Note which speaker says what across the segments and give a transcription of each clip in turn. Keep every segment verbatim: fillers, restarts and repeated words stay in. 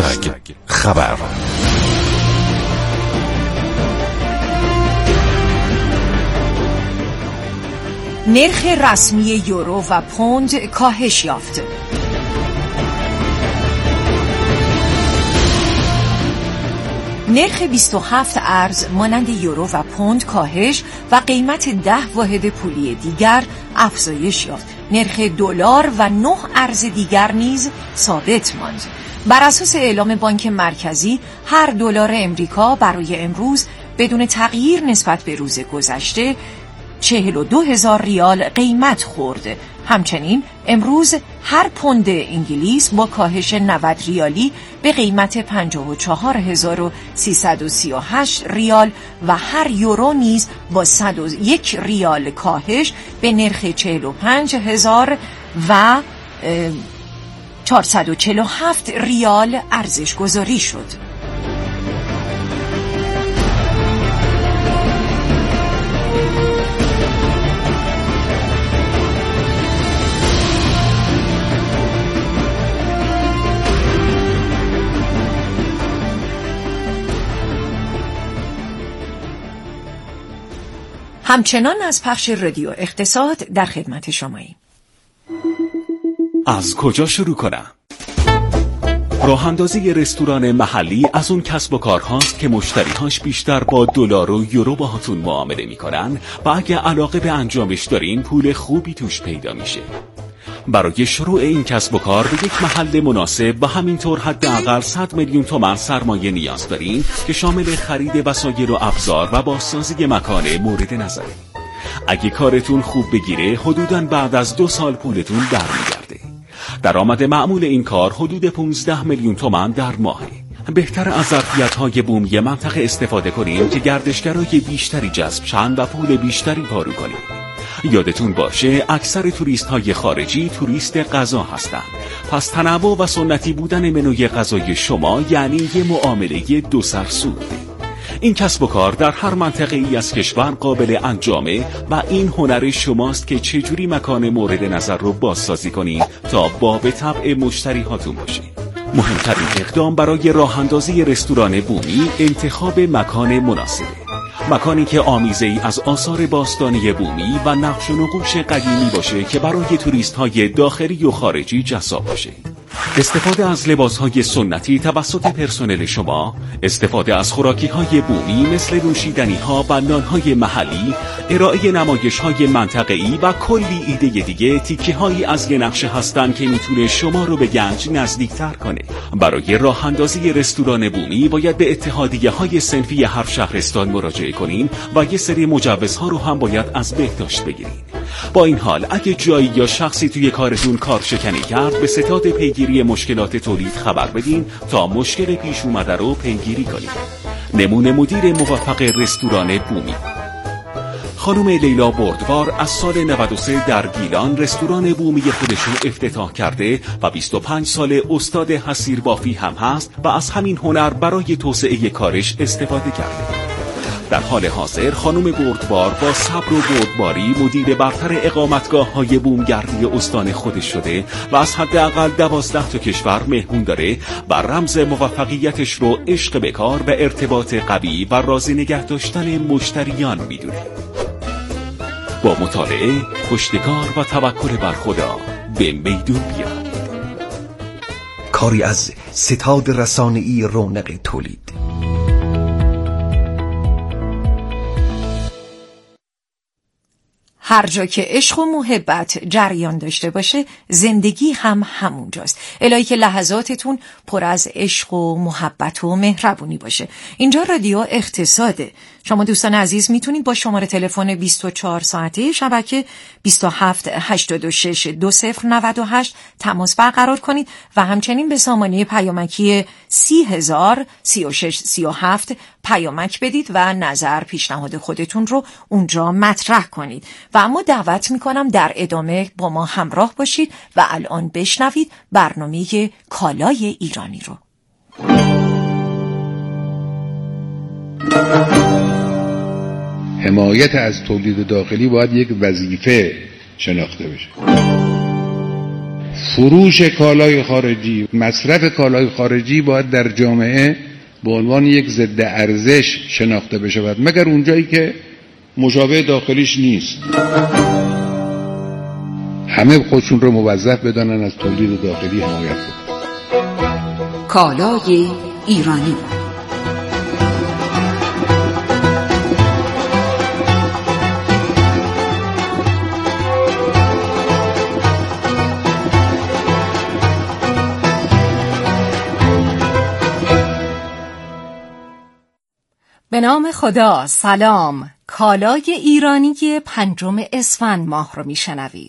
Speaker 1: هشتگ خبر.
Speaker 2: نرخ رسمی یورو و پوند کاهش یافت. نرخ بیست و هفت ارز مانند یورو و پوند کاهش و قیمت ده واحد پولی دیگر افزایش یافت. نرخ دلار و نه ارز دیگر نیز ثابت ماند. بر اساس اعلام بانک مرکزی، هر دلار امریکا برای امروز بدون تغییر نسبت به روز گذشته چهل و دو هزار ریال قیمت خورد. همچنین امروز هر پوند انگلیس با کاهش نود ریالی به قیمت پنجاه و چهار هزار و سیصد و سی و هشت ریال و هر یورو نیز با صد و یک ریال کاهش به نرخ چهل و پنج هزار و چهارصد و چهل و هفت ریال ارزش گذاری شد. همچنان از پخش رادیو اقتصاد در خدمت شماییم.
Speaker 3: از کجا شروع کنم؟ راه اندازی رستوران محلی از اون کسب و کارهاست که مشتریهاش بیشتر با دلار و یورو باهاتون معامله میکنن و اگه علاقه به انجامش دارین پول خوبی توش پیدا میشه. برای شروع این کسب و کار به یک محل مناسب و همینطور حداقل صد میلیون تومان سرمایه نیاز دارین که شامل خرید وسایل و ابزار و بازسازی مکان مورد نظره. اگه کارتون خوب بگیره حدوداً بعد از دو سال پولتون برمیگرده. درآمد معمول این کار حدود پانزده میلیون تومان در ماهه. بهتر از ظرفیت‌های بومی منطقه استفاده کنیم که گردشگرای بیشتری جذب شن و پول بیشتری پارو کنیم. یادتون باشه اکثر توریست های خارجی توریست غذا هستن. پس تنوع و سنتی بودن منوی غذای شما یعنی یه معامله دو سرسوده. این کسب و کار در هر منطقه ای از کشور قابل انجامه و این هنر شماست که چجوری مکان مورد نظر رو بازسازی کنید تا باب طبع مشتری هاتون باشه. مهمترین اقدام برای راه اندازی رستوران بومی انتخاب مکان مناسبه. مکانی که آمیزه‌ای از آثار باستانی بومی و نقش و نقوش قدیمی باشه که برای توریست‌های داخلی و خارجی جذاب باشه. استفاده از لباس‌های سنتی توسط پرسنل شما، استفاده از خوراکی‌های بومی مثل نوشیدنی‌ها و نان‌های محلی، ارائه نمایش‌های منطقه‌ای و کلی ایده دیگه تیکه‌هایی از یه نقشه هستن که میتونه شما رو به گنج نزدیک‌تر کنه. برای راه اندازی رستوران بومی باید به اتحادیه‌های صنفی هر شهرستان مراجعه کنین و یه سری مجوزها رو هم باید از بهداشت بگیرین. با این حال اگه جایی یا شخصی توی کارتون کارشکنی کرد به ستاد پیگیری مشکلات تولید خبر بدین تا مشکل پیش اومده رو پیگیری کنید. نمونه مدیر موفق رستوران بومی خانم لیلا بردوار از سال نود و سه در گیلان رستوران بومی خودشو افتتاح کرده و بیست و پنج سال استاد حصیر بافی هم هست و از همین هنر برای توسعه کارش استفاده کرده. در حال حاضر خانم بردبار با صبر و بردباری مدیر برتر اقامتگاه های بومگردی استان خودش شده و از حداقل دوازده تا کشور مهمون داره و رمز موفقیتش رو عشق به کار و ارتباط قوی و راضی نگه داشتن مشتریان میدونه. با مطالعه، پشتکار و توکل بر خدا به میدون بیاد.
Speaker 4: کاری از ستاد رسانه‌ای رونق تولید.
Speaker 2: هر جا که عشق و محبت جریان داشته باشه زندگی هم همونجاست. الهی که لحظاتتون پر از عشق و محبت و مهربونی باشه. اینجا رادیو اقتصاده. شما دوستان عزیز میتونید با شماره تلفن بیست و چهار ساعته شبکه بیست و هفت هشتاد و شش دو صفر نود و هشت تماس برقرار کنید و همچنین به سامانه پیامکی سی هزار سی و شش سی و هفت پیامک بدید و نظر پیشنهاد خودتون رو اونجا مطرح کنید. و اما دعوت میکنم در ادامه با ما همراه باشید و الان بشنوید برنامه کالای ایرانی رو.
Speaker 5: حمایت از تولید داخلی باید یک وظیفه شناخته بشه.
Speaker 1: فروش کالای خارجی، مصرف کالای خارجی باید در جامعه به عنوان یک ضد ارزش شناخته بشود، مگر اونجایی که مشابه داخلیش نیست. همه خودشون رو موظف بدانن از تولید داخلی حمایت کنن.
Speaker 2: کالای ایرانی. به نام خدا. سلام. کالای ایرانی پنجم اسفند ماه رو میشنوید.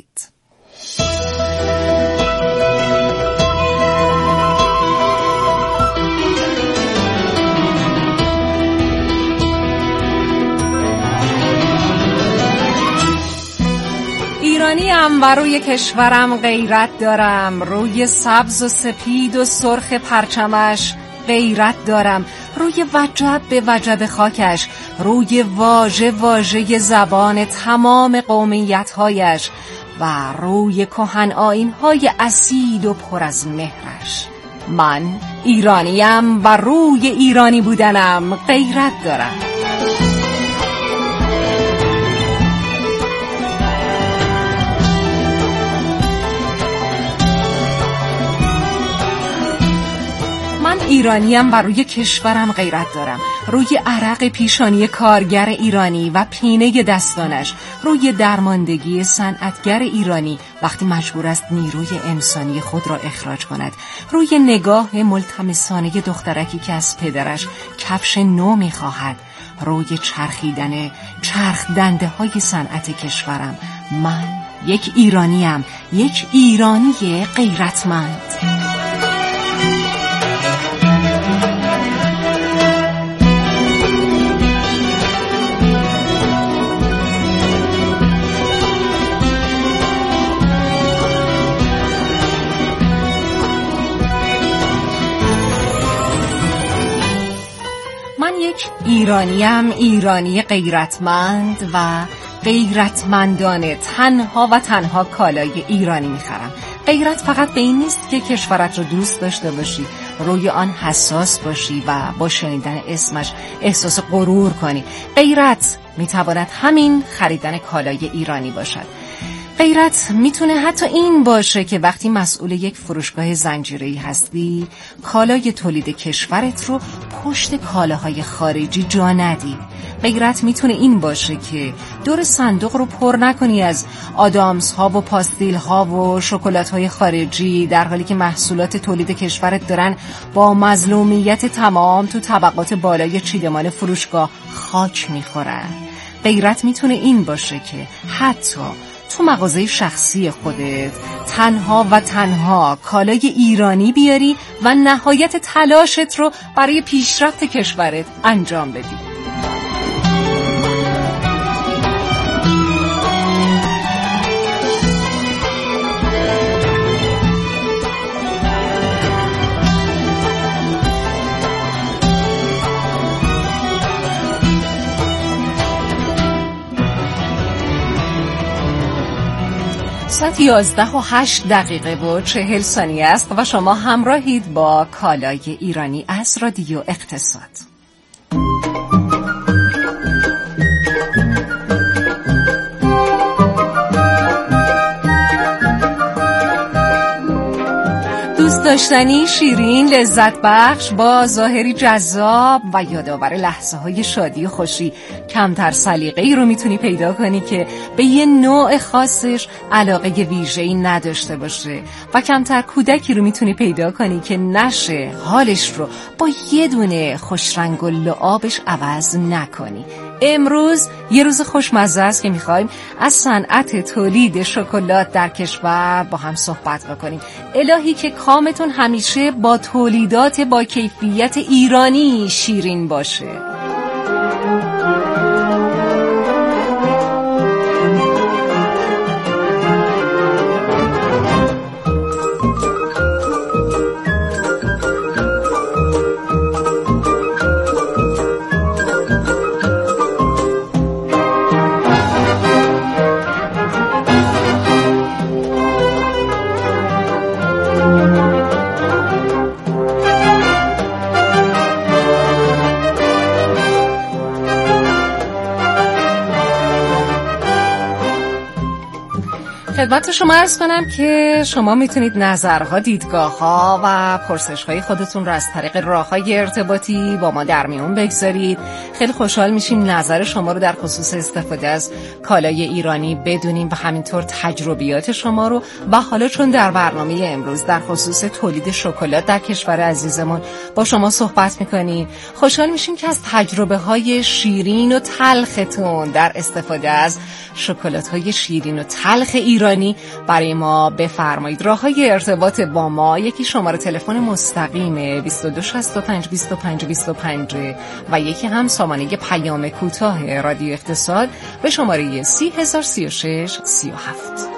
Speaker 2: ایرانیم و روی کشورم غیرت دارم، روی سبز و سپید و سرخ پرچمش غیرت دارم، روی وجب به وجب خاکش، روی واژه واژه زبان تمام قومیت‌هایش و روی کهن آیین‌های اصیل و پر از مهرش. من ایرانیم و روی ایرانی بودنم غیرت دارم. من ایرانیم و روی کشورم غیرت دارم، روی عرق پیشانی کارگر ایرانی و پینه دستانش، روی درماندگی صنعتگر ایرانی وقتی مجبور است نیروی انسانی خود را اخراج کند، روی نگاه ملتمسانه دخترکی که از پدرش کفش نو می‌خواهد، روی چرخیدن چرخ دنده های صنعت کشورم. من یک ایرانیم، یک ایرانی غیرتمند. ایرانیم، ایرانی غیرتمند و غیرتمندانه تنها و تنها کالای ایرانی میخرم. غیرت فقط به این نیست که کشورت رو دوست داشته باشی، روی آن حساس باشی و با شنیدن اسمش احساس غرور کنی. غیرت میتواند همین خریدن کالای ایرانی باشد. غیرت میتونه حتی این باشه که وقتی مسئول یک فروشگاه زنجیره‌ای هستی، کالای تولید کشورت رو پشت کالاهای خارجی جا ندی. غیرت میتونه این باشه که دور صندوق رو پر نکنی از آدامس ها و پاستیل ها و شکلات های خارجی، در حالی که محصولات تولید کشورت دارن با مظلومیت تمام تو طبقات بالای چیدمان فروشگاه خاک میخورن. غیرت میتونه این باشه که حتی تو مغازه شخصی خودت تنها و تنها کالای ایرانی بیاری و نهایت تلاشت رو برای پیشرفت کشورت انجام بدی. ساعت یازده و هشت دقیقه و چهل ثانیه است و شما همراهید با کالای ایرانی از رادیو اقتصاد. دوست داشتنی، شیرین، لذت بخش، با ظاهری جذاب و یادآور لحظه های شادی و خوشی. کمتر سلیقه‌ای رو میتونی پیدا کنی که به یه نوع خاصش علاقه ویژه‌ای نداشته باشه و کمتر کودکی رو میتونی پیدا کنی که نشه حالش رو با یه دونه خوشرنگ و لعابش عوض نکنی. امروز یه روز خوشمزه است که میخوایم از صنعت تولید شکلات در کشور با هم صحبت بکنیم. الهی که کامتون همیشه با تولیدات با کیفیت ایرانی شیرین باشه.
Speaker 5: خدمت شما عرض کنم که شما میتونید نظرها، دیدگاه‌ها و پرسش‌های خودتون رو از طریق راه‌های ارتباطی با ما در میون بگذارید. خیلی خوشحال میشیم نظر شما رو در خصوص استفاده از کالای ایرانی بدونیم و همینطور تجربیات شما رو. و حالا چون در برنامه امروز در خصوص تولید شکلات در کشور عزیزمون با شما صحبت می‌کنیم، خوشحال میشیم که از تجربه‌های شیرین و تلختون در استفاده از شکلات‌های شیرین و تلخ ایرانی برای ما بفرمایید. راه‌های ارتباط با ما، یکی شماره تلفن مستقیم بیست و دو شصت و پنج بیست و پنج بیست و پنج و یکی هم سامانه پیام کوتاه رادیو اقتصاد به شماره سی هزار سی و شش سی و هفت.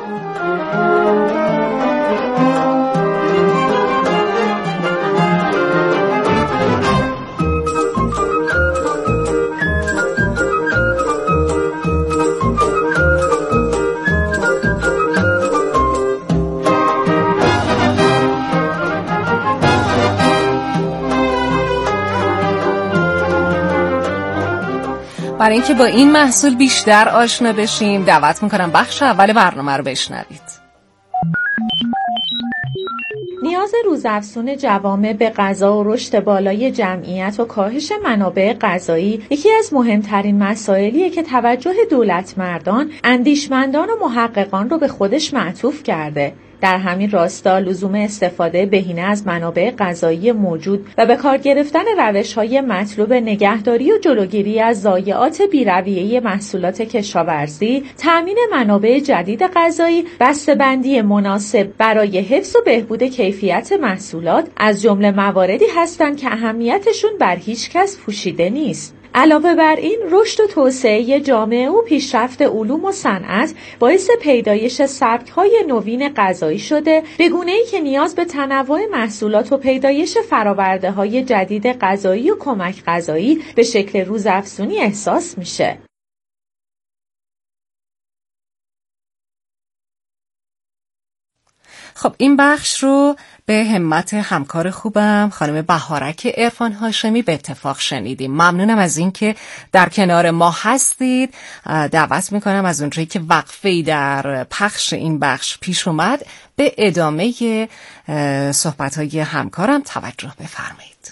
Speaker 5: برای اینکه با این محصول بیشتر آشنا بشیم دعوت میکنم بخش اول برنامه رو بشنوید.
Speaker 6: نیاز روزافزون جوامع به غذا و رشد بالای جمعیت و کاهش منابع غذایی یکی از مهمترین مسائلیه که توجه دولتمردان، اندیشمندان و محققان رو به خودش معطوف کرده. در همین راستا لزوم استفاده بهینه از منابع غذایی موجود و به کار گرفتن روش‌های مطلوب نگهداری و جلوگیری از ضایعات بی‌رویه محصولات کشاورزی، تأمین منابع جدید غذایی، بسته‌بندی مناسب برای حفظ و بهبود کیفیت محصولات از جمله مواردی هستند که اهمیتشون بر هیچ کس پوشیده نیست. علاوه بر این، رشد و توسعه جامعه و پیشرفت علوم و صنعت باعث پیدایش سبک‌های نوین غذایی شده، به گونه‌ای که نیاز به تنوع محصولات و پیدایش فرآورده‌های جدید غذایی و کمک غذایی به شکل روزافزونی احساس میشه.
Speaker 5: خب این بخش رو به همت همکار خوبم خانم بهارک عرفان هاشمی به اتفاق شنیدیم. ممنونم از این که در کنار ما هستید. دعوت میکنم از اونجایی که وقفه‌ای در پخش این بخش پیش اومد به ادامه صحبت‌های همکارم توجه بفرمایید.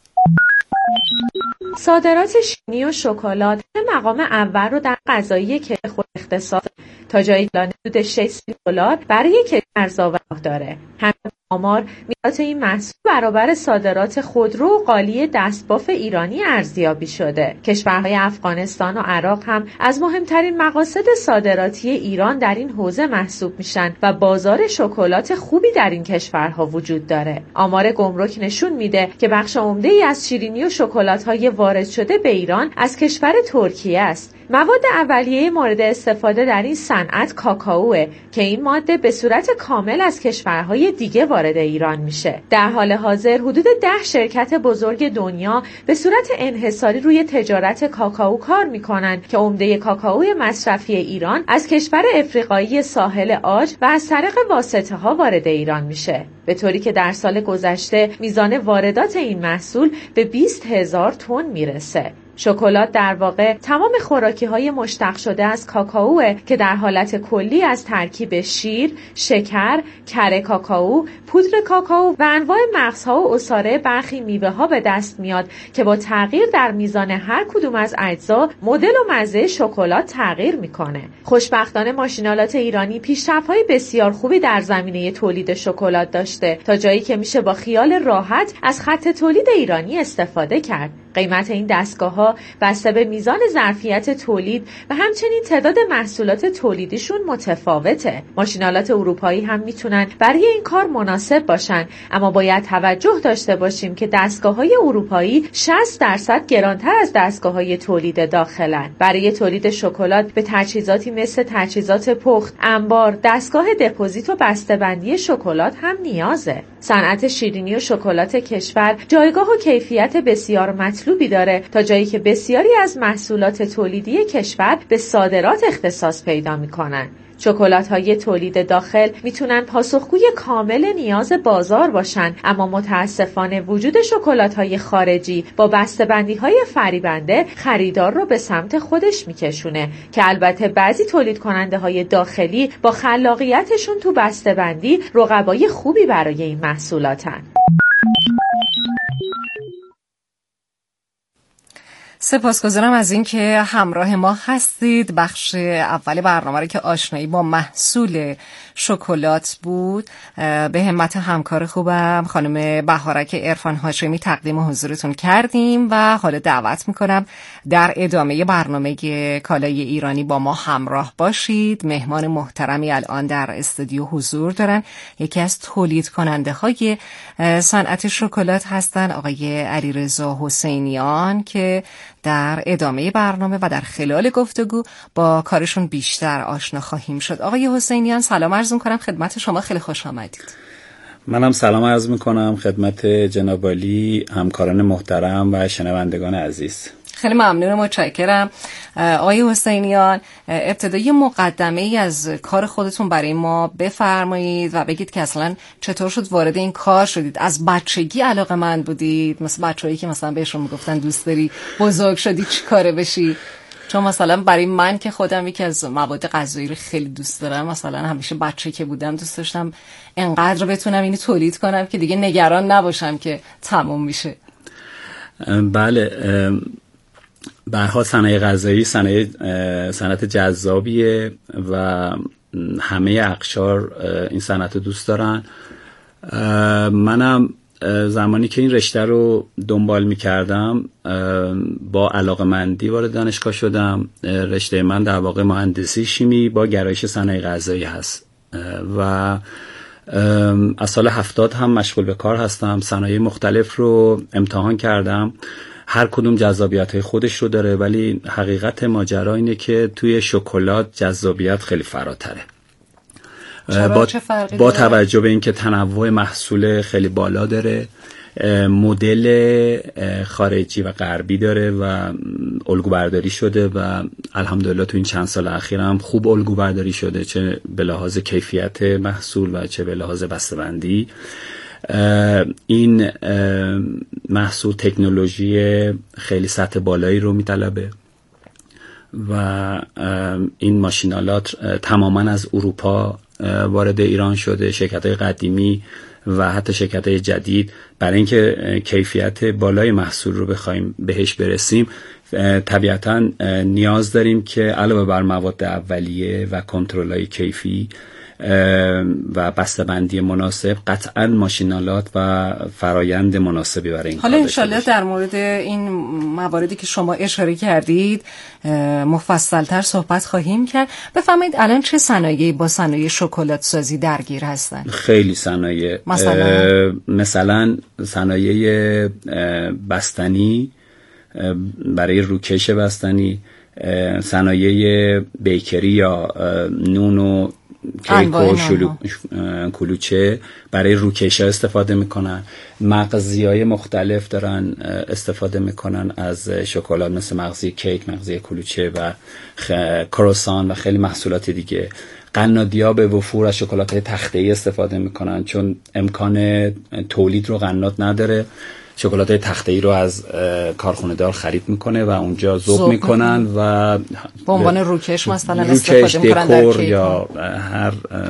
Speaker 6: صادرات شیرینی و شکلات مقام اول رو در غذایی که خود اختصاص تا جایی که حدود شش دلار برای کشاورزا داره. همین آمار میزان این محصول برابر صادرات خودرو و قالی دستباف ایرانی ارزیابی شده. کشورهای افغانستان و عراق هم از مهمترین مقاصد صادراتی ایران در این حوزه محسوب میشن و بازار شکلات خوبی در این کشورها وجود داره. آمار گمرک نشون میده که بخش عمده‌ای از شیرینی و شکلات‌های وارد شده به ایران از کشور ترکیه است. مواد اولیه مورد استفاده در این صنعت کاکائوه که این ماده به صورت کامل از کشورهای دیگه وارد ایران میشه. در حال حاضر حدود ده شرکت بزرگ دنیا به صورت انحصاری روی تجارت کاکائو کار میکنن که عمده کاکائوی مصرفی ایران از کشور افریقایی ساحل عاج و از طریق واسطه ها وارد ایران میشه، به طوری که در سال گذشته میزان واردات این محصول به بیست هزار تن میرسه. شکلات در واقع تمام خوراکی‌های مشتق شده از کاکائو که در حالت کلی از ترکیب شیر، شکر، کره کاکائو، پودر کاکائو و انواع مغزها و عصاره برخی میوه‌ها به دست میاد که با تغییر در میزان هر کدوم از اجزا مدل و مزه شکلات تغییر میکنه. خوشبختانه ماشینالات ایرانی پیشرفت‌های بسیار خوبی در زمینه تولید شکلات داشته تا جایی که میشه با خیال راحت از خط تولید ایرانی استفاده کرد. قیمت این دستگاه‌ها بسته به میزان ظرفیت تولید و همچنین تعداد محصولات تولیدیشون متفاوته. ماشینالات اروپایی هم میتونن برای این کار مناسب باشن، اما باید توجه داشته باشیم که دستگاه‌های اروپایی شصت درصد گرانتر از دستگاه‌های تولید داخلن. برای تولید شکلات به تجهیزاتی مثل تجهیزات پخت، انبار، دستگاه دپوزیت و بسته‌بندی شکلات هم نیازه. صنعت شیرینی و شکلات کشور جایگاه و کیفیت بسیار مطلوبی داره تا جایی که بسیاری از محصولات تولیدی کشور به صادرات اختصاص پیدا می‌کنند. شکلات‌های تولید داخل میتونن پاسخگوی کامل نیاز بازار باشن، اما متاسفانه وجود شکلات‌های خارجی با بسته‌بندی‌های فریبنده خریدار رو به سمت خودش میکشونه که البته بعضی تولید کننده‌های داخلی با خلاقیتشون تو بسته‌بندی رقبای خوبی برای این محصولاتن.
Speaker 5: سپاسگزارم از این که همراه ما هستید. بخش اول برنامه رو که آشنایی با محصول شکلات بود به همت همکار خوبم خانم بهارک عرفان هاشمی تقدیم حضورتون کردیم و حالا دعوت میکنم در ادامه برنامه کالای ایرانی با ما همراه باشید. مهمان محترمی الان در استودیو حضور دارن. یکی از تولید کننده های صنعت شکلات هستن آقای علیرضا حسینیان که در ادامه برنامه و در خلال گفتگو با کارشون بیشتر آشنا خواهیم شد. آقای حسینیان سلام عرض می‌کنم خدمت شما، خیلی خوش آمدید.
Speaker 7: منم سلام عرض می‌کنم خدمت جناب عالی، همکاران محترم و شنوندگان عزیز.
Speaker 5: خیلی ممنون، متشکرم. آقای حسینیان ابتدای مقدمه ای از کار خودتون برای ما بفرمایید و بگید که اصلا چطور شد وارد این کار شدید. از بچگی علاقه‌مند بودید مثل بچه‌ای که مثلا بهشون میگفتن دوست داری بزرگ شدی چی کاره بشی؟ چون مثلا برای من که خودم یکی از مواد غذایی رو خیلی دوست دارم، مثلا همیشه بچه که بودم دوست داشتم انقدر بتونم اینو تولید کنم که دیگه نگران نباشم که تموم میشه.
Speaker 7: بله، به هر حال صنایع غذایی صنایع صنعت جذابیه و همه اقشار این صنعت رو دوست دارن. منم زمانی که این رشته رو دنبال می‌کردم با علاقه‌مندی وارد دانشگاه شدم. رشته من در واقع مهندسی شیمی با گرایش صنایع غذایی هست و از سال هفتاد هم مشغول به کار هستم. صنایع مختلف رو امتحان کردم، هر کدوم جذابیت‌های خودش رو داره، ولی حقیقت ماجرا اینه که توی شکلات جذابیت خیلی فراتره. با, با توجه به اینکه تنوع محصول خیلی بالا داره، مدل خارجی و غربی داره و الگو برداری شده و الحمدلله تو این چند سال اخیر هم خوب الگو برداری شده، چه به لحاظ کیفیت محصول و چه به لحاظ بسته‌بندی. این محصول تکنولوژی خیلی سطح بالایی رو میطلبه و این ماشینالات تماما از اروپا وارد ایران شده. شرکت‌های قدیمی و حتی شرکت‌های جدید برای اینکه کیفیت بالای محصول رو بخوایم بهش برسیم طبیعتاً نیاز داریم که علاوه بر مواد اولیه و کنترل‌های کیفی و بسته‌بندی مناسب قطعاً ماشینالات و فرایند مناسبی برای این کار
Speaker 5: حالا انشالله در مورد این مواردی که شما اشاره کردید مفصل‌تر صحبت خواهیم کرد. بفرمایید الان چه صنایعی با صنایع شکلات سازی درگیر هستن؟
Speaker 7: خیلی صنایع، مثلا مثلا صنایع بستنی برای روکش بستنی، صنایع بیکری یا نون و کیک و شلو... کلوچه برای روکش‌ها استفاده میکنن. مغزی‌های مختلف دارن استفاده میکنن از شکلات، مثل مغزی کیک، مغزی کلوچه و خ... کروسان و خیلی محصولات دیگه. قنادی‌ها به وفور از شکلات‌های تخته‌ای استفاده میکنن چون امکان تولید رو قناد نداره. شکلات‌های تخته‌ای رو از کارخونه دار خرید میکنه و اونجا ذوب میکنن و
Speaker 5: به عنوان روکش مثلا
Speaker 7: روکش،
Speaker 5: استفاده میکنن در
Speaker 7: دکور یا هر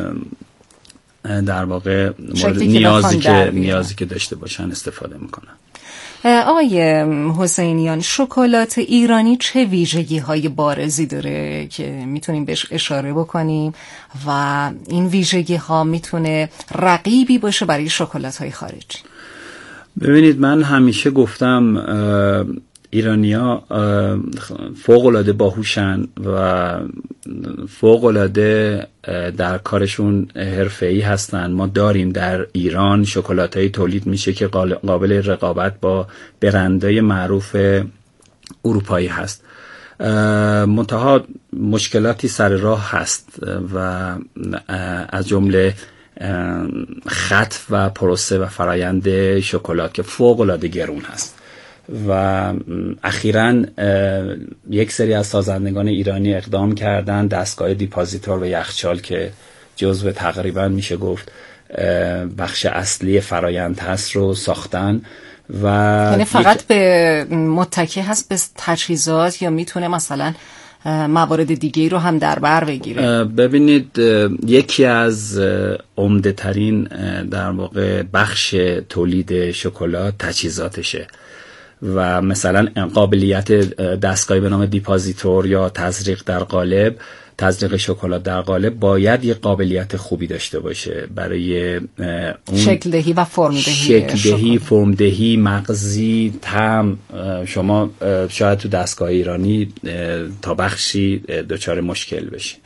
Speaker 7: در واقع مورد نیازی که نیازی که داشته باشن استفاده میکنن.
Speaker 5: آقای حسینیان شکلات ایرانی چه ویژگی‌های بارزی داره که میتونیم بهش اشاره بکنیم و این ویژگی‌ها میتونه رقیبی باشه برای شکلات‌های خارجی؟
Speaker 7: ببینید، من همیشه گفتم ایرانی‌ها فوق‌العاده باهوشن و فوق‌العاده در کارشون حرفه‌ای هستن. ما داریم در ایران شکلات‌های تولید میشه که قابل رقابت با برندهای معروف اروپایی هست. منتها مشکلاتی سر راه هست و از جمله خط و پروسه و فرایند شکلات که فوق‌العاده گرون هست و اخیراً یک سری از سازندگان ایرانی اقدام کردن دستگاه دیپازیتور و یخچال که جزو تقریباً میشه گفت بخش اصلی فرایند هست رو ساختن و
Speaker 5: یعنی فقط به متکی هست به تجهیزات یا میتونه مثلا موارد دیگه رو هم در بر بگیره؟
Speaker 7: ببینید یکی از عمده ترین در واقع بخش تولید شکلات تجهیزاتشه و مثلا قابلیت دستگاهی به نام دیپازیتور یا تزریق در قالب، تزریق شکلات در قالب باید یه قابلیت خوبی داشته باشه برای اون
Speaker 5: شکل دهی و فرم دهی،
Speaker 7: شکل دهی، فرم دهی، مغزی، طعم. شما شاید تو دستگاه ایرانی تا بخشی دچار مشکل بشین.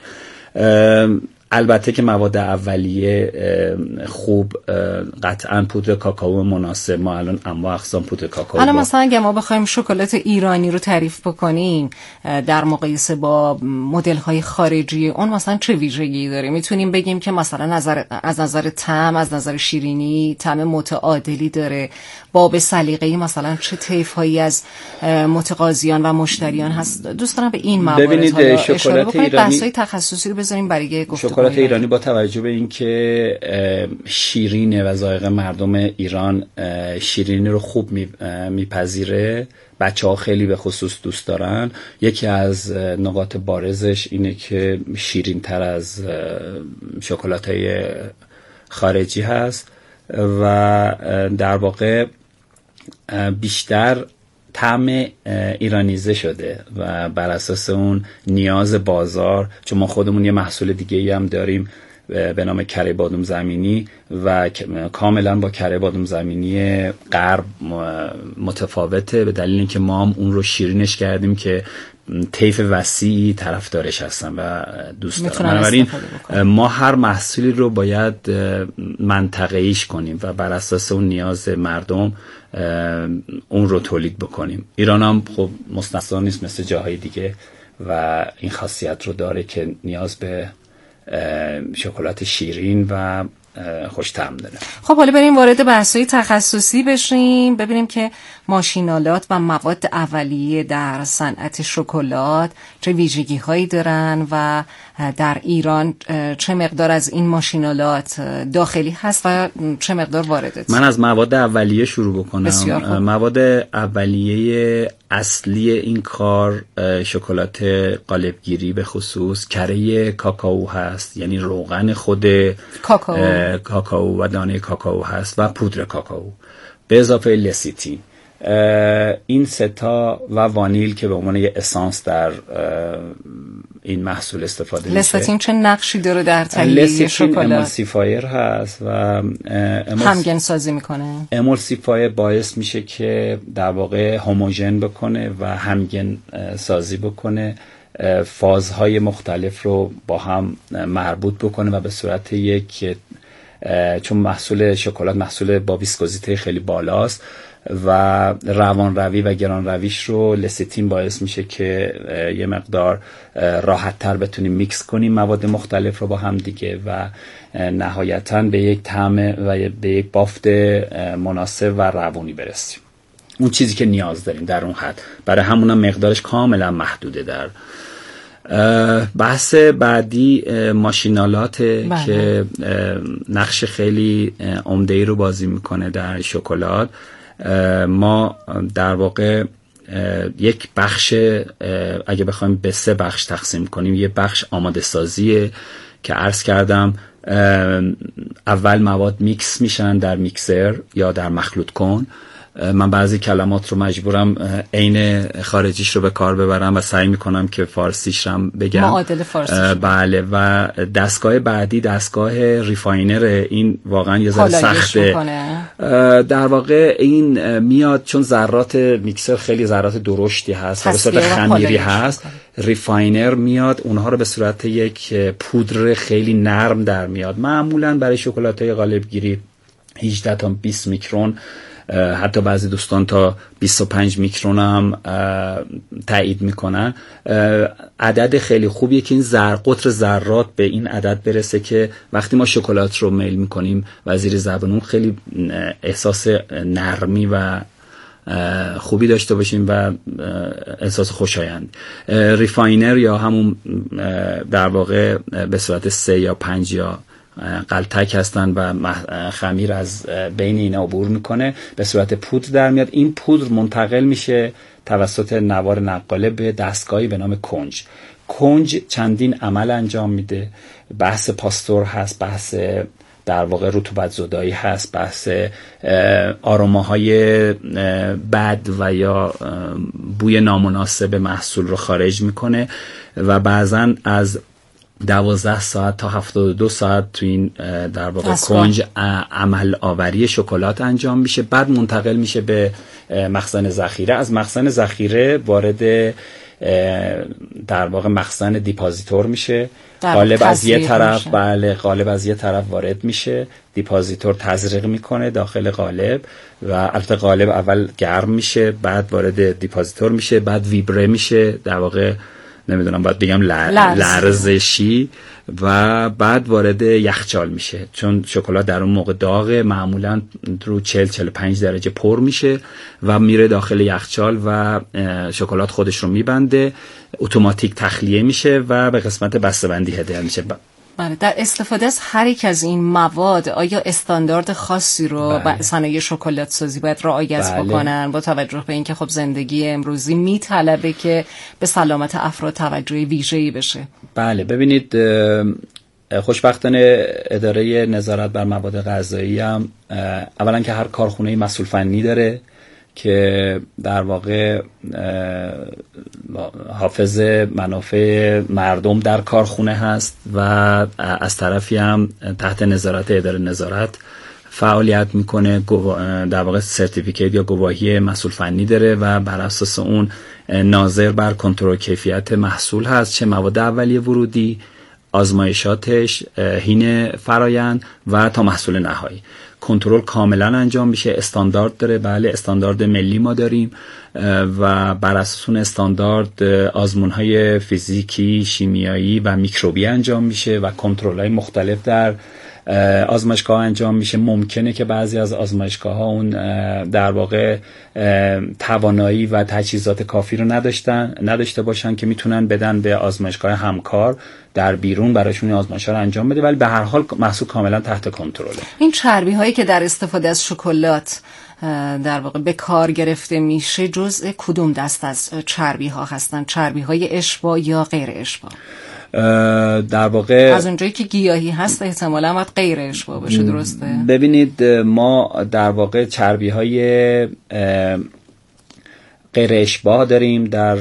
Speaker 7: البته که مواد اولیه خوب قطعا پودر کاکائو مناسب، ما الان انواع اقسام پودر کاکائو.
Speaker 5: الان مثلا اگه ما بخوایم شکلات ایرانی رو تعریف بکنیم در مقایسه با مدل های خارجی اون مثلا چه ویژگی داره؟ میتونیم بگیم که مثلا نظر از نظر طعم، از نظر شیرینی طعم متعادلی داره، باب سلیقه‌ای مثلا چه طیف هایی از متقاضیان و مشتریان هست؟ دوست دارم به این موارد
Speaker 7: ببینید شکلات ایرانی
Speaker 5: بحث‌های تخصصی رو بذاریم برای گفتگو.
Speaker 7: شکلات ایرانی با توجه به اینکه شیرینه و ذائقه مردم ایران شیرینی رو خوب میپذیره، بچه‌ها خیلی به خصوص دوست دارن. یکی از نقاط بارزش اینه که شیرین تر از شکلات‌های خارجی هست و در واقع بیشتر طعم ایرانیزه شده و بر اساس اون نیاز بازار، چون ما خودمون یه محصول دیگه‌ای هم داریم به نام کره بادام زمینی و کاملا با کره بادام زمینی غرب متفاوته، به دلیل اینکه ما هم اون رو شیرینش کردیم که طیف وسیعی طرفدارش هستن و دوست دارن. بنابراین ما هر محصولی رو باید منطقه‌ایش کنیم و بر اساس اون نیاز مردم اون رو تولید بکنیم. ایران هم خب مستثنا نیست مثل جاهای دیگه و این خاصیت رو داره که نیاز به شکلات شیرین و خوش طعم داره.
Speaker 5: خب حالا بریم وارد بحث‌های تخصصی بشیم، ببینیم که ماشینالات و مواد اولیه در صنعت شکلات چه ویژگی‌هایی دارن و در ایران چه مقدار از این ماشینالات داخلی هست و چه مقدار وارده.
Speaker 7: من از مواد اولیه شروع بکنم. مواد اولیه اصلی این کار شکلات قالبگیری به خصوص کره کاکائو هست، یعنی روغن خود
Speaker 5: کاکائو
Speaker 7: کاکائو و دانه کاکائو هست و پودر کاکائو به اضافه لسیتین. این ستا و وانیل که به عنوان یه اسانس در این محصول استفاده میشه.
Speaker 5: لسیتین چه نقشی داره در تهیه شکلات؟
Speaker 7: امولسیفایر هست و
Speaker 5: همگن سازی میکنه.
Speaker 7: امولسیفایر باعث میشه که در واقع هوموژن بکنه و همگن سازی بکنه، فازهای مختلف رو با هم مربوط بکنه و به صورت یک، چون محصول شکلات محصول با ویسکوزیته خیلی بالاست و روان روی و گران رویش رو لسیتین باعث میشه که یه مقدار راحت تر بتونیم میکس کنیم مواد مختلف رو با هم دیگه و نهایتاً به یک طعم و به یک بافت مناسب و روانی برسیم، اون چیزی که نیاز داریم در اون حد. برای همون هم مقدارش کاملا محدوده. در بحث بعدی ماشینالات
Speaker 5: بله.
Speaker 7: که نقش خیلی عمده‌ای رو بازی میکنه در شکلات. ما در واقع یک بخش، اگه بخوایم به سه بخش تقسیم کنیم، یه بخش آماده سازیه که عرض کردم اول مواد میکس میشن در میکسر یا در مخلوط کن. من بعضی کلمات رو مجبورم عین خارجیش رو به کار ببرم و سعی میکنم که فارسیش رو بگم،
Speaker 5: معادل فارسیش.
Speaker 7: بله. و دستگاه بعدی دستگاه ریفاینر، این واقعا یه ذره سخته. در واقع این میاد چون ذرات میکسر خیلی ذرات درشتی هست و به صورت خمیری هست، ریفاینر میاد اونها رو به صورت یک پودر خیلی نرم در میاد. معمولا برای شکلات‌های قالبگیری هجده تا بیست میکرون، حتی بعضی دوستان تا بیست و پنج میکرون هم تایید میکنن. عدد خیلی خوبیه که این زر قطر ذرات به این عدد برسه که وقتی ما شکلات رو میل میکنیم و زیر زبانمون خیلی احساس نرمی و خوبی داشته باشیم و احساس خوشایند. ریفاینر یا همون در واقع به صورت سه یا پنج یا قلتک هستن و خمیر از بین اینا عبور میکنه، به صورت پودر در میاد. این پودر منتقل میشه توسط نوار نقاله به دستگاهی به نام کنج. کنج چندین عمل انجام میده، بحث پاستور هست، بحث در واقع رطوبت زدایی هست، بحث آروماهای بد و یا بوی نامناسب محصول رو خارج میکنه و بعضن از دوازده ساعت تا هفتاد و دو ساعت تو این در واقع کنج عمل آوری شکلات انجام میشه. بعد منتقل میشه به مخزن ذخیره، از مخزن ذخیره وارد در واقع مخزن دیپازیتور میشه. قالب از یه طرف میشه. بله قالب از یه طرف وارد میشه، دیپازیتور تزریق میکنه داخل قالب و البته قالب اول گرم میشه، بعد وارد دیپازیتور میشه، بعد ویبره میشه، در واقع نمیدونم باید بگم لرزشی، و بعد وارد یخچال میشه. چون شکلات در اون موقع داغه، معمولا رو چهل چهل و پنج درجه پر میشه و میره داخل یخچال و شکلات خودش رو میبنده، اتوماتیک تخلیه میشه و به قسمت بسته‌بندی هدایت میشه.
Speaker 5: بله، در استفاده از هر یک از این مواد آیا استاندارد خاصی رو بله. صنایع شکلات سازی باید رعایت بله. بکنن با توجه به اینکه خب زندگی امروزی میطلبه که به سلامت افراد توجه ویژه‌ای بشه؟
Speaker 7: بله، ببینید خوشبختانه اداره نظارت بر مواد غذایی هم اولا که هر کارخونه مسئول فنی داره که در واقع حافظ منافع مردم در کارخونه هست و از طرفی هم تحت نظارت اداره نظارت فعالیت میکنه، در واقع سرتیفیکیت یا گواهی مسئول فنی داره و بر اساس اون ناظر بر کنترل کیفیت محصول هست، چه مواد اولیه ورودی، آزمایشاتش، حین فرایند و تا محصول نهایی. کنترل کاملا انجام میشه، استاندارد داره، بله استاندارد ملی ما داریم و بر اساس اون استاندارد آزمون‌های فیزیکی، شیمیایی و میکروبی انجام میشه و کنترل‌های مختلف در آزمایشگاه انجام میشه. ممکنه که بعضی از آزمایشگاه‌ها اون در واقع توانایی و تجهیزات کافی رو نداشتن نداشته باشن که میتونن بدن به آزمایشگاه همکار در بیرون براشون آزمایش‌ها رو انجام بده، ولی به هر حال محصول کاملا تحت کنترله.
Speaker 5: این چربی هایی که در استفاده از شکلات در واقع به کار گرفته میشه جزء کدوم دست از چربی ها هستن؟ چربی های اشباع یا غیر اشباع؟
Speaker 7: در واقع
Speaker 5: از اونجایی که گیاهی هست احتمالاً باید غیر اشباع باشه، درسته؟
Speaker 7: ببینید ما در واقع چربی های غیر اشباع داریم در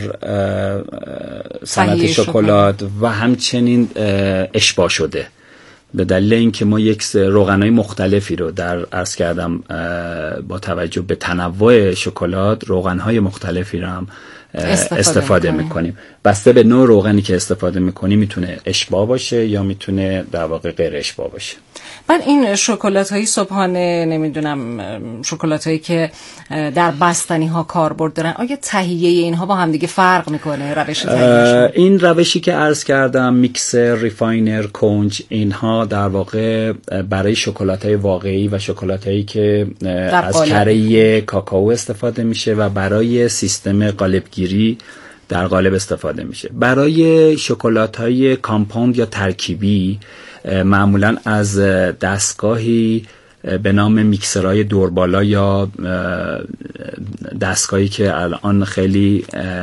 Speaker 7: صنعت شکلات و همچنین اشباع شده، به دلیل اینکه ما یک روغنای مختلفی رو در عرض کردم با توجه به تنوع شکلات روغنهای مختلفی رو هم استفاده, استفاده میکنیم. بسته به نوع روغنی که استفاده میکنیم میتونه اشباع باشه یا میتونه در واقع غیر اشباع باشه.
Speaker 5: من این شکلات های صبحانه، نمیدونم شکلات هایی که در بستنی ها کاربرد دارن، آیا تهیه اینها با هم دیگه فرق میکنه روش تهیهشون؟ این
Speaker 7: روشی که عرض کردم، میکسر، ریفاینر، کنج، اینها در واقع برای شکلات های واقعی و شکلات هایی که از کره کاکائو استفاده میشه و برای سیستم قالبگیری در قالب استفاده میشه. برای شکلات های کامپاوند یا ترکیبی معمولا از دستگاهی به نام میکسرهای دوربالا یا دستگاهی که الان خیلی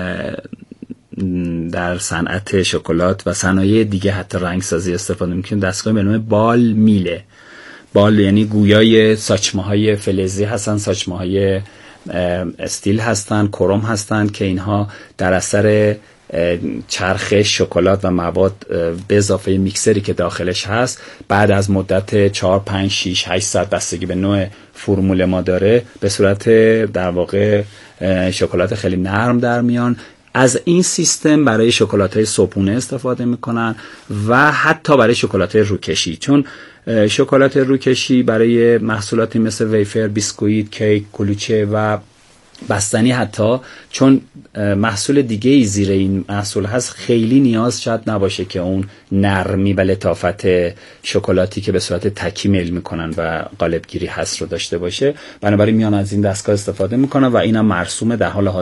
Speaker 7: در صنعت شکلات و صنایع دیگه حتی رنگسازی استفاده میکنن، دستگاهی به نام بال میله. بال یعنی گویای ساچمه های فلزی هستن، ساچمه های استیل هستن، کروم هستن که اینها در اثر چرخش شکلات و مواد به اضافه میکسری که داخلش هست بعد از مدت چهار پنج شش هشت ساعت بستگی به نوع فرمول ما داره به صورت در واقع شکلات خیلی نرم در میان. از این سیستم برای شکلات‌های صبحونه استفاده میکنن و حتی برای شکلات‌های روکشی، چون شکلات روکشی برای محصولاتی مثل ویفر، بیسکویت، کیک، کلوچه و بستنی حتی چون محصول دیگه ای زیر این محصول هست خیلی نیاز شاید نباشه که اون نرمی و لطافت شکلاتی که به صورت تکی میل میکنن و قالبگیری هست رو داشته باشه. بنابراین میان از این دستگاه استفاده میکنن و اینم مرسوم در حال